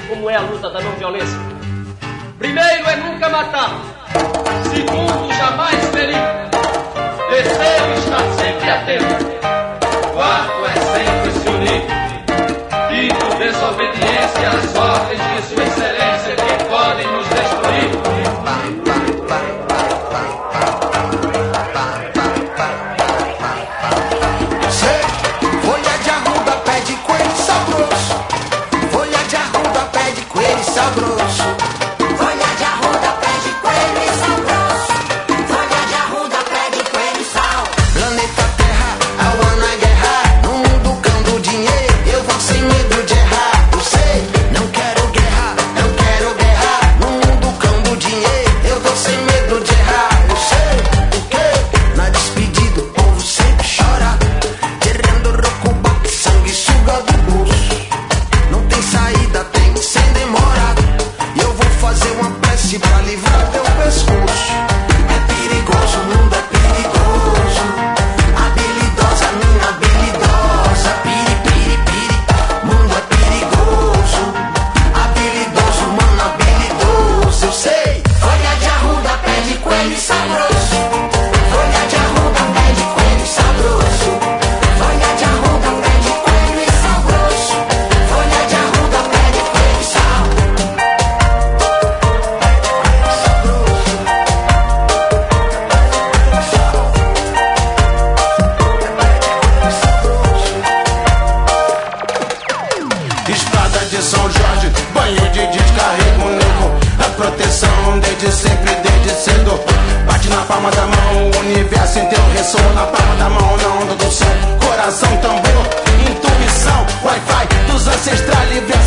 como é a luta da não violência. Primeiro é nunca matar. Segundo, jamais ferir. Terceiro, estar sempre atento. Quarto é sempre se unir. Quinto, desobediência às ordens de Sua Excelência que podem nos destruir. Folha de arruda, pé de coelho sabroso. Folha de arruda, pé de coelho sabroso. Folha de arruda, pé de coelho e sabroso. Folha de arruda, pé de coelho e sal. Planeta Terra, ao ano na guerra. No mundo cão do dinheiro, eu vou sem medo de errar. Eu sei, não quero guerra, não quero guerra. No mundo cão do dinheiro, eu vou sem medo de errar. Eu sei, o quê? Na despedida o povo sempre chora. Tirando rocuba, sangue suga do bolso. Não tem saída, tem que ser demora. E eu vou fazer uma prece pra livrar teu pescoço. É perigoso, o mundo é perigoso. Habilidosa, minha habilidosa. Piri, piri, piri, mundo é perigoso. Habilidoso, mano, habilidoso. Eu sei. Folha de arruda, pé de coelho e sabroso. Folha de arruda, pé de coelho e sabroso. Folha de arruda, pé de coelho e sabroso. Folha de arruda, pé de coelho e sal. Estrada de São Jorge, banho de descarrego, nego. A proteção desde sempre, desde cedo. Bate na palma da mão, o universo inteiro ressoa na palma da mão, na onda do som. Coração, tambor, intuição, Wi-Fi dos ancestrais, livre